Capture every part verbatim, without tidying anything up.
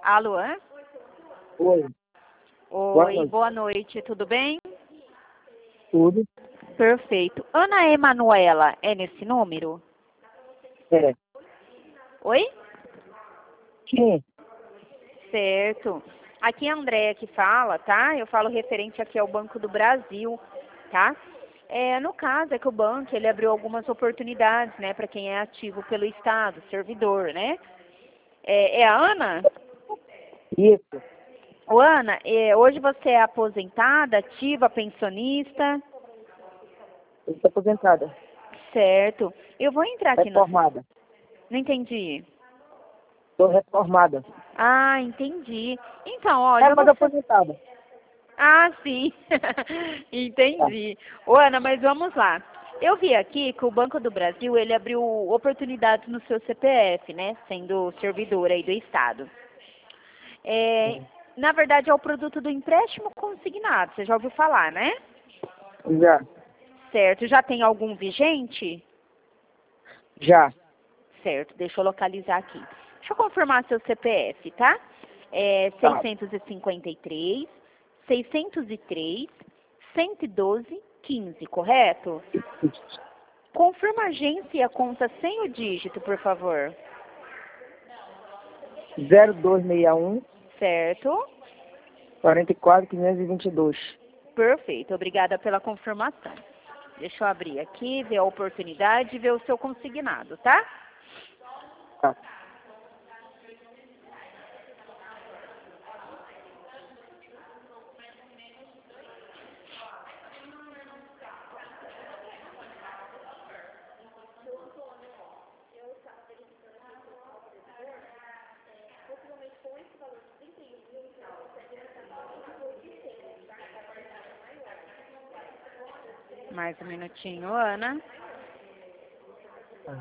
Alô? Hã? Oi. Boa Oi, noite. boa noite, tudo bem? Tudo? Perfeito. Ana Emanuela é nesse número? É. Oi? Sim. Certo. Aqui é a Andréia que fala, tá? Eu falo referente aqui ao Banco do Brasil, tá? É, no caso é que o banco ele abriu algumas oportunidades, né, para quem é ativo pelo Estado, servidor, né? É, é a Ana? Isso. Ô, Ana, é, hoje você é aposentada, ativa, pensionista? Eu estou aposentada. Certo. Eu vou entrar aqui no... Reformada. Não entendi. Estou reformada. Ah, entendi. Então, olha, É, eu mas vou... aposentada. Ah, sim. Tá. Entendi. Ô, Ana, mas vamos lá. Eu vi aqui que o Banco do Brasil, ele abriu oportunidades no seu C P F, né? Sendo servidor aí do Estado. É, na verdade, é o produto do empréstimo consignado. Você já ouviu falar, né? Já. Certo. Já tem algum vigente? Já. Certo. Deixa eu localizar aqui. Deixa eu confirmar seu C P F, tá? É Tá. seiscentos e cinquenta e três, seiscentos e três, cento e doze, quinze, correto? Confirma a agência e a conta sem o dígito, por favor. zero dois seis um, Certo? quarenta e quatro, quinhentos e vinte e dois. Perfeito. Obrigada pela confirmação. Deixa eu abrir aqui, ver a oportunidade e ver o seu consignado, tá? Tá. Mais um minutinho, Ana. Tá.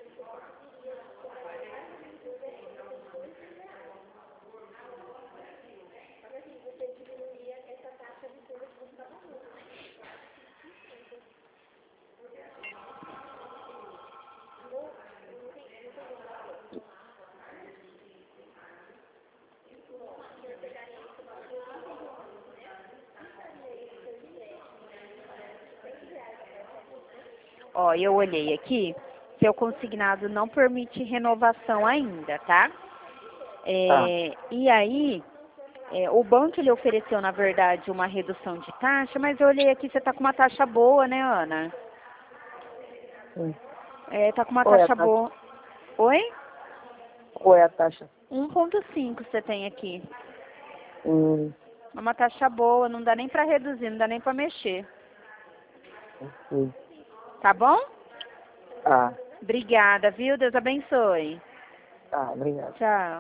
Ó, eu olhei aqui, seu consignado não permite renovação ainda, tá? Tá. É, e aí, é, o banco ele ofereceu, na verdade, uma redução de taxa, mas eu olhei aqui, você tá com uma taxa boa, né, Ana? Hum. É, tá com uma Qual é a taxa taxa? boa. Oi? Qual é a taxa? um ponto cinco você tem aqui. Hum. É uma taxa boa, não dá nem pra reduzir, não dá nem pra mexer. Ok. Tá bom? Tá. Obrigada, viu? Deus abençoe. Tá. Obrigado. Tchau.